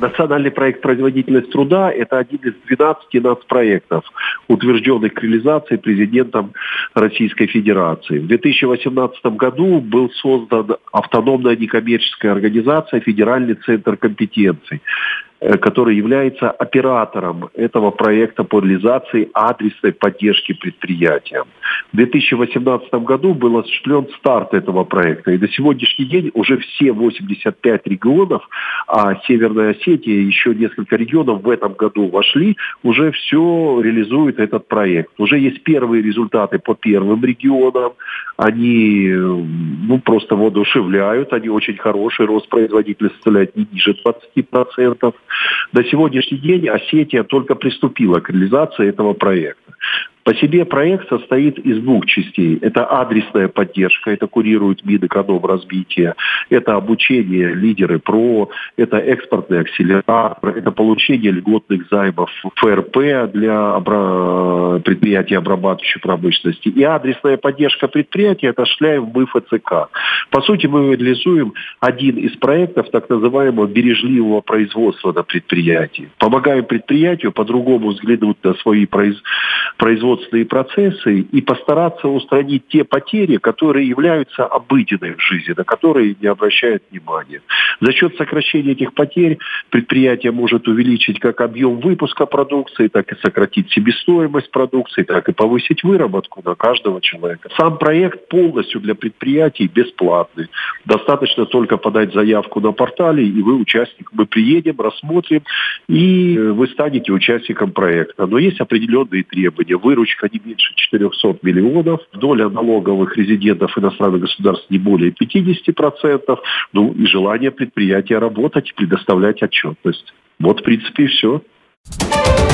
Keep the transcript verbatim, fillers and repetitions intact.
Национальный проект «Производительность труда» – это один из двенадцати нацпроектов, утвержденных к реализации президентом Российской Федерации. В две тысячи восемнадцатом году был создан автономная некоммерческая организация «Федеральный центр компетенций», который является оператором этого проекта по реализации адресной поддержки предприятиям. В две тысячи восемнадцатом году был осуществлен старт этого проекта. И на сегодняшний день уже все восемьдесят пять регионов, а Северная Осетия и еще несколько регионов в этом году вошли, уже все реализует этот проект. Уже есть первые результаты по первым регионам. Они ну, просто воодушевляют, они очень хорошие, рост производительности составляет не ниже двадцати процентов. На сегодняшний день Осетия только приступила к реализации этого проекта. По себе проект состоит из двух частей. Это адресная поддержка, это курирует Минэкономразвития, это обучение лидеры ПРО, это экспортный акселератор, это получение льготных займов ФРП для обра... предприятий обрабатывающей промышленности. И адресная поддержка предприятий осуществляем мы ФЦК. По сути, мы реализуем один из проектов так называемого бережливого производства на предприятии. Помогаем предприятию по-другому взглянуть на свои произ... производственные процессы и постараться устранить те потери, которые являются обыденной в жизни, на которые не обращают внимания. За счет сокращения этих потерь предприятие может увеличить как объем выпуска продукции, так и сократить себестоимость продукции, так и повысить выработку на каждого человека. Сам проект полностью для предприятий бесплатный. Достаточно только подать заявку на портале, и вы участник. Мы приедем, рассмотрим, и вы станете участником проекта. Но есть определенные требования. Выручка не меньше четырехсот миллионов, доля налоговых резидентов иностранных государств не более пятидесяти процентов, ну и желание предприятия работать и предоставлять отчетность. Вот, в принципе, и все.